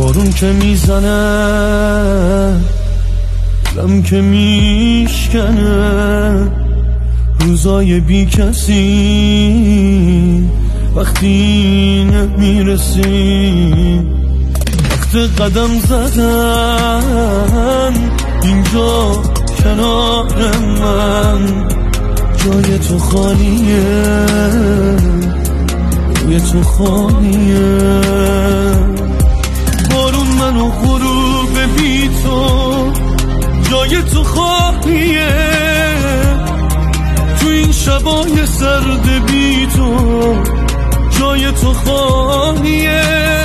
بارون که میزنه دلم که میشکنه روزای بی کسی وقتی نمیرسی وقت قدم زدن اینجا کنار من جای تو خالیه روی تو خالیه بارون منو غروب بی تو جای تو خالیه تو این شبای سرد بی تو جای تو خالیه